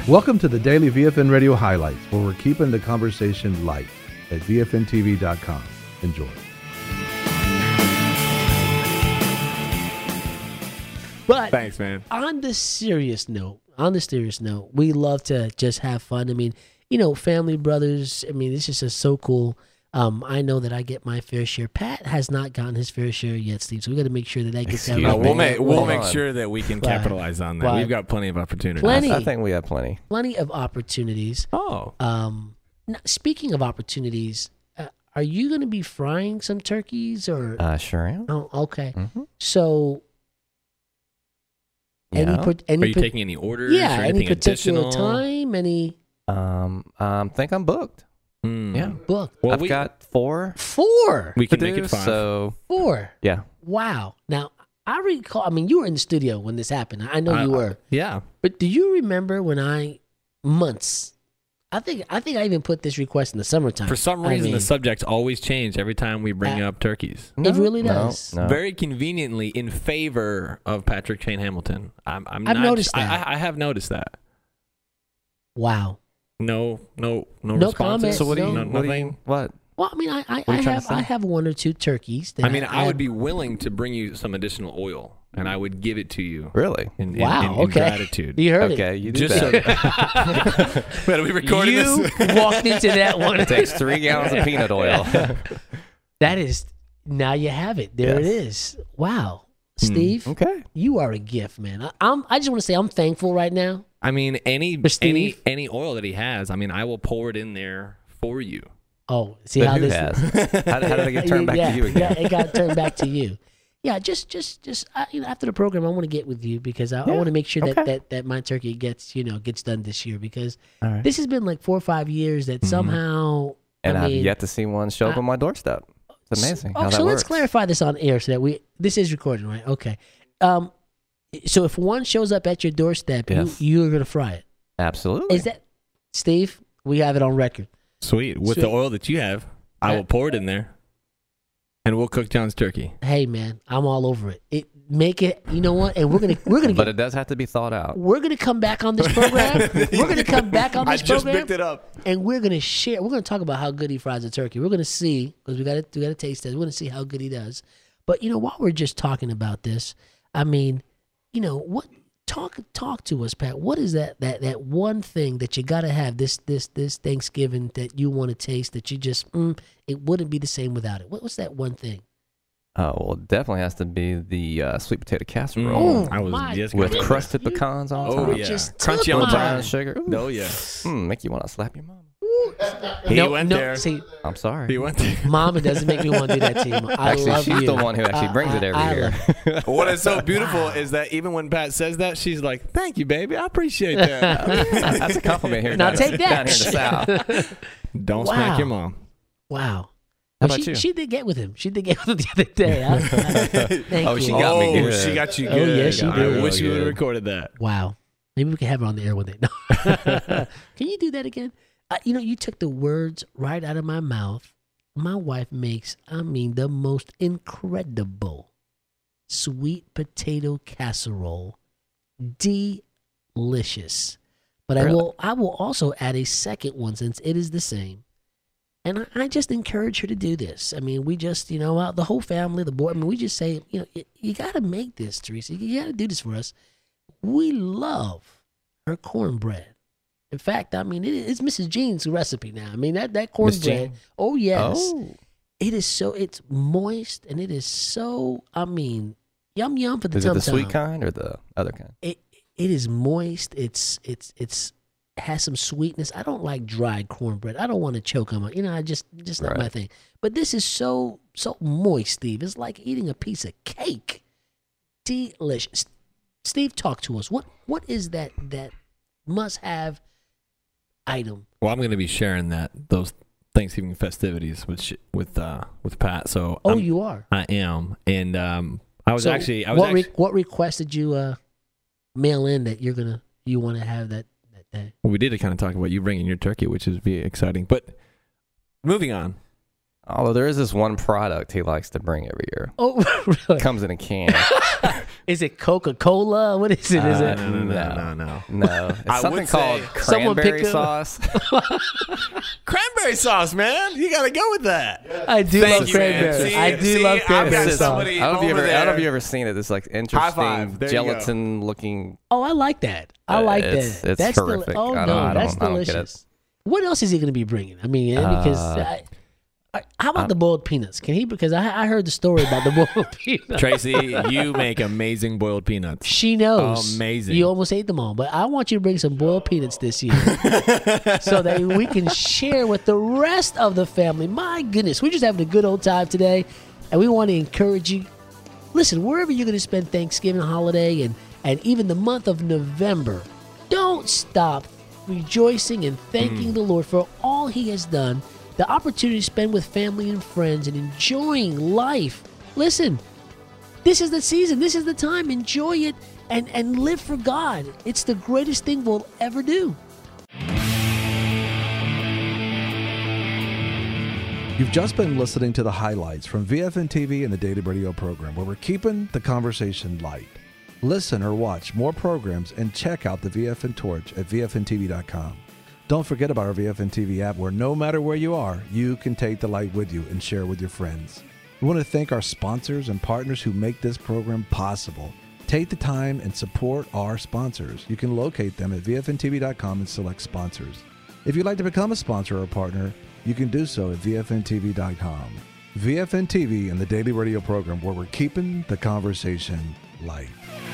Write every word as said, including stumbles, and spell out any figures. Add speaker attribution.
Speaker 1: Welcome to the Daily V F N Radio Highlights, where we're keeping the conversation light at V F N T V dot com. Enjoy.
Speaker 2: But
Speaker 3: thanks, man.
Speaker 2: On the serious note, on the serious note, we love to just have fun. I mean, you know, family, brothers. I mean, this is just so cool. Um, I know that I get my fair share. Pat has not gotten his fair share yet, Steve. So we got to make sure that that gets
Speaker 3: down.
Speaker 2: Right.
Speaker 3: We'll make we'll make sure that we can capitalize on that.
Speaker 2: Right.
Speaker 3: We've got plenty of opportunities.
Speaker 2: Plenty.
Speaker 4: I think we have plenty.
Speaker 2: Plenty of opportunities.
Speaker 3: Oh.
Speaker 2: Um. Now, speaking of opportunities, uh, are you going to be frying some turkeys or?
Speaker 4: Uh, sure am.
Speaker 2: Oh, okay.
Speaker 4: Mm-hmm.
Speaker 2: So.
Speaker 4: Yeah.
Speaker 2: Any, per, any
Speaker 3: are you
Speaker 2: per,
Speaker 3: taking any orders?
Speaker 2: Yeah.
Speaker 3: Or
Speaker 2: Any particular
Speaker 3: additional?
Speaker 2: time? Any?
Speaker 4: Um. Um. Think I'm booked.
Speaker 3: Mm.
Speaker 4: Yeah.
Speaker 2: Book.
Speaker 3: Well,
Speaker 4: I've
Speaker 3: we,
Speaker 4: got four.
Speaker 2: Four.
Speaker 3: We can
Speaker 4: to
Speaker 3: make
Speaker 4: do,
Speaker 3: it five.
Speaker 4: So
Speaker 2: Four.
Speaker 4: yeah.
Speaker 2: Wow. Now, I recall, I mean, you were in the studio when this happened. I know
Speaker 3: I-
Speaker 2: you were.
Speaker 3: Yeah.
Speaker 2: But do you remember when I, months, I think I think I even put this request in the summertime.
Speaker 3: For some
Speaker 2: I
Speaker 3: reason,
Speaker 2: mean,
Speaker 3: the subjects always change every time we bring
Speaker 2: Uh,
Speaker 3: up turkeys.
Speaker 2: It really
Speaker 4: no,
Speaker 2: does.
Speaker 4: No.
Speaker 3: Very conveniently in favor of Patrick Shane Hamilton. I'm, I'm
Speaker 2: I've
Speaker 3: not,
Speaker 2: noticed
Speaker 3: I,
Speaker 2: that.
Speaker 3: I, I have noticed that.
Speaker 2: Wow.
Speaker 3: No, no, no,
Speaker 2: No
Speaker 3: responses.
Speaker 2: comments,
Speaker 4: So what do you?
Speaker 2: no-
Speaker 4: what do you?
Speaker 3: nothing.
Speaker 4: What?
Speaker 2: Well, I mean, I, I,
Speaker 4: What are
Speaker 2: I
Speaker 4: you trying
Speaker 2: have
Speaker 4: to say?
Speaker 2: I have one or two turkeys. That
Speaker 3: I mean, I
Speaker 2: have-
Speaker 3: would be willing to bring you some additional oil, and I would give it to you.
Speaker 4: Really?
Speaker 3: In, in-
Speaker 2: Wow.
Speaker 3: in, in
Speaker 2: okay.
Speaker 3: gratitude.
Speaker 2: You heard
Speaker 4: Okay. You do
Speaker 3: Just so,
Speaker 4: that.
Speaker 3: Wait, are we recording
Speaker 2: You
Speaker 3: this?
Speaker 2: walked into that one.
Speaker 4: It takes three gallons of peanut oil.
Speaker 2: That is, now you have it. There it
Speaker 4: Yes.
Speaker 2: is. Wow. Steve,
Speaker 4: Okay.
Speaker 2: you are a gift, man. I, I'm. I just want to say I'm thankful right now.
Speaker 3: I mean, any
Speaker 2: For Steve?
Speaker 3: any any oil that he has, I mean, I will pour it in there for you.
Speaker 2: Oh, see
Speaker 4: But
Speaker 2: how
Speaker 4: who
Speaker 2: this
Speaker 4: has? how, how did it get turned back
Speaker 2: yeah,
Speaker 4: to you again?
Speaker 2: Yeah, it got turned back to you. Yeah, just, just, just. Uh, you know, after the program, I want to get with you because I, I
Speaker 4: Yeah,
Speaker 2: want to make sure that,
Speaker 4: okay.
Speaker 2: that that my turkey gets, you know, gets done this year because
Speaker 4: All right.
Speaker 2: this has been like four or five years that somehow.
Speaker 4: And
Speaker 2: I
Speaker 4: I've
Speaker 2: mean,
Speaker 4: yet to see one show up
Speaker 2: I-
Speaker 4: on my doorstep. It's amazing
Speaker 2: Oh,
Speaker 4: how
Speaker 2: so
Speaker 4: that
Speaker 2: let's
Speaker 4: works.
Speaker 2: clarify this on air so that we. This is recording, right? Okay. Um, so if one shows up at your doorstep,
Speaker 4: Yes.
Speaker 2: you you're gonna fry it.
Speaker 4: Absolutely.
Speaker 2: Is that, Steve? We have it on record.
Speaker 3: Sweet. With
Speaker 2: Sweet.
Speaker 3: the oil that you have, I will pour it in there, and we'll cook John's turkey.
Speaker 2: Hey, man, I'm all over it. It make it. You know what? And we're gonna we're gonna
Speaker 4: but
Speaker 2: get.
Speaker 4: it does have to be thought out.
Speaker 2: We're gonna come back on this program. We're gonna come back on this program,
Speaker 3: it up.
Speaker 2: and we're gonna share. We're gonna talk about how good he fries a turkey. We're gonna see because we got to we got to taste it. We're gonna see how good he does. But you know, while we're just talking about this, I mean, you know, what talk talk to us, Pat. What is that that that one thing that you got to have this this this Thanksgiving that you want to taste that you just mm, it wouldn't be the same without it? What, what's that one thing?
Speaker 4: Oh, well, it definitely has to be the uh, sweet potato casserole
Speaker 2: Oh,
Speaker 3: I was
Speaker 2: my
Speaker 3: just
Speaker 4: with
Speaker 3: gonna-
Speaker 4: crusted
Speaker 2: You-
Speaker 4: pecans on
Speaker 3: Oh
Speaker 4: top.
Speaker 3: yeah,
Speaker 2: just
Speaker 3: crunchy
Speaker 2: took
Speaker 3: on
Speaker 2: mine.
Speaker 4: Brown
Speaker 3: top.
Speaker 4: sugar. Ooh.
Speaker 3: Oh yeah.
Speaker 4: Mm, make you want to slap your mom.
Speaker 3: He
Speaker 2: no,
Speaker 3: went
Speaker 2: no,
Speaker 3: there.
Speaker 2: See,
Speaker 4: I'm sorry.
Speaker 3: He went there.
Speaker 2: Mama doesn't make me want to do that to you. I
Speaker 4: Actually,
Speaker 2: love
Speaker 4: she's
Speaker 2: you.
Speaker 4: the one who actually
Speaker 2: I-
Speaker 4: brings it
Speaker 2: I-
Speaker 4: every
Speaker 2: I
Speaker 4: year.
Speaker 2: love-
Speaker 3: What is so beautiful is that even when Pat says that, she's like, "Thank you, baby. I appreciate that."
Speaker 4: That's a compliment here.
Speaker 2: Now
Speaker 4: down,
Speaker 2: take that.
Speaker 4: down here in the South.
Speaker 3: Don't
Speaker 2: Wow.
Speaker 3: smack your mom.
Speaker 2: Wow.
Speaker 4: How
Speaker 2: Well,
Speaker 4: about
Speaker 2: she,
Speaker 4: you?
Speaker 2: she did get with him. She did get with him the other day. I- I- thank
Speaker 4: Oh,
Speaker 2: you.
Speaker 4: she got me
Speaker 3: oh,
Speaker 4: good.
Speaker 3: she got you
Speaker 2: Oh,
Speaker 3: good.
Speaker 2: yes, she
Speaker 3: I
Speaker 2: did.
Speaker 3: wish you would have
Speaker 4: Good.
Speaker 3: recorded that.
Speaker 2: Wow. Maybe we can have her on the air one day. No. Can you do that again? Uh, you know, you took the words right out of my mouth. My wife makes, I mean, the most incredible sweet potato casserole. Delicious. But I
Speaker 4: Really?
Speaker 2: will I will also add a second one since it is the same. And I, I just encourage her to do this. I mean, we just, you know, uh, the whole family, the boy, I mean, we just say, you know, you, you got to make this, Teresa. You got to do this for us. We love her cornbread. In fact, I mean, it, it's Missus Jean's recipe now. I mean, that, that cornbread.
Speaker 4: Jean?
Speaker 2: Oh, yes.
Speaker 4: Oh,
Speaker 2: It is so, it's moist and it is so, I mean, yum yum for the
Speaker 4: is it
Speaker 2: tum
Speaker 4: the sweet
Speaker 2: tum.
Speaker 4: kind or the other kind?
Speaker 2: It it is moist. It's it's it's has some sweetness. I don't like dried cornbread. I don't want to choke on it. You know, I just just not
Speaker 4: Right.
Speaker 2: my thing. But this is so so moist, Steve. It's like eating a piece of cake. Delicious. Steve, talk to us. What what is that that must have item?
Speaker 3: Well, I'm going to be sharing that those Thanksgiving festivities with sh- with uh, with Pat. So
Speaker 2: Oh,
Speaker 3: I'm-
Speaker 2: you are.
Speaker 3: I am, and um, I was
Speaker 2: So
Speaker 3: actually I was
Speaker 2: what
Speaker 3: actually,
Speaker 2: re- what request did you uh, mail in that you're gonna you want to have that that day?
Speaker 3: well, we did kind of talk about you bringing your turkey, which is very exciting. But moving on.
Speaker 4: Although there is this one product he likes to bring every year.
Speaker 2: Oh, really?
Speaker 4: Comes in a can.
Speaker 2: Is it Coca-Cola? What is it? Is
Speaker 4: Uh,
Speaker 2: it?
Speaker 3: No, no, no, no, no.
Speaker 4: No, it's
Speaker 3: I
Speaker 4: something
Speaker 3: would
Speaker 4: called
Speaker 3: say-
Speaker 2: Someone pick
Speaker 4: cranberry
Speaker 2: a-
Speaker 4: sauce.
Speaker 3: Cranberry sauce, man. You gotta go with that.
Speaker 2: I do
Speaker 3: Thank
Speaker 2: love
Speaker 3: you, man.
Speaker 2: cranberry.
Speaker 3: See-
Speaker 2: I do
Speaker 3: see,
Speaker 2: love
Speaker 3: I've
Speaker 2: cranberry
Speaker 3: got
Speaker 2: sauce.
Speaker 3: somebody-
Speaker 4: I don't know if you
Speaker 3: over
Speaker 4: ever. I don't know
Speaker 3: there.
Speaker 4: if you ever seen it. This like interesting
Speaker 3: five. There you go.
Speaker 4: gelatin looking.
Speaker 2: Oh, I like that. I
Speaker 4: Uh,
Speaker 2: like
Speaker 4: it's-
Speaker 2: that.
Speaker 4: it's
Speaker 2: that's
Speaker 4: horrific.
Speaker 2: Deli- oh
Speaker 4: I
Speaker 2: no,
Speaker 4: don't- I
Speaker 2: that's
Speaker 4: don't- I don't get it.
Speaker 2: delicious. What else is he going to be bringing? I mean, because
Speaker 4: Uh,
Speaker 2: I, I, how about the boiled peanuts? Can he? Because I, I heard the story about the boiled peanuts.
Speaker 3: Tracy, you make amazing boiled peanuts.
Speaker 2: She knows.
Speaker 3: Amazing.
Speaker 2: You almost ate them all, but I want you to bring some boiled peanuts this year, so that we can share with the rest of the family. My goodness, we're just having a good old time today, and we want to encourage you. Listen, wherever you're going to spend Thanksgiving holiday and and even the month of November, don't stop rejoicing and thanking the Lord for all He has done. The opportunity to spend with family and friends and enjoying life. Listen, this is the season. This is the time. Enjoy it and, and live for God. It's the greatest thing we'll ever do.
Speaker 1: You've just been listening to the highlights from V F N T V and the Daily Radio program, where we're keeping the conversation light. Listen or watch more programs and check out the V F N Torch at V F N T V dot com. Don't forget about our V F N T V app, where no matter where you are, you can take the light with you and share with your friends. We want to thank our sponsors and partners who make this program possible. Take the time and support our sponsors. You can locate them at V F N T V dot com and select sponsors. If you'd like to become a sponsor or partner, you can do so at V F N T V dot com. V F N T V and the Daily Radio program, where we're keeping the conversation light.